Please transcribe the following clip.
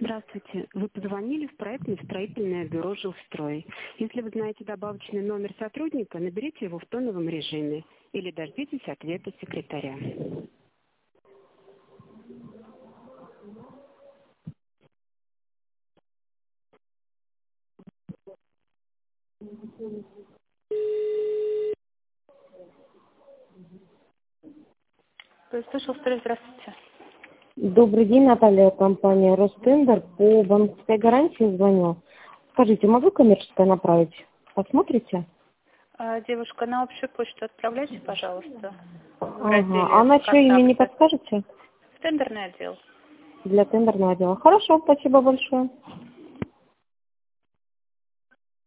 Здравствуйте. Вы позвонили в проектно-строительное бюро «Жилстрой». Если вы знаете добавочный номер сотрудника, наберите его в тоновом режиме или дождитесь ответа секретаря. Жилстрой, здравствуйте. Добрый день, Наталья, компания «Ростендер». По банковской гарантии звоню. Скажите, могу коммерческое направить? Посмотрите? Девушка, на общую почту отправляйте, пожалуйста. Ага. А на чье имя не подскажете? В тендерный отдел. Для тендерного отдела. Хорошо, спасибо большое.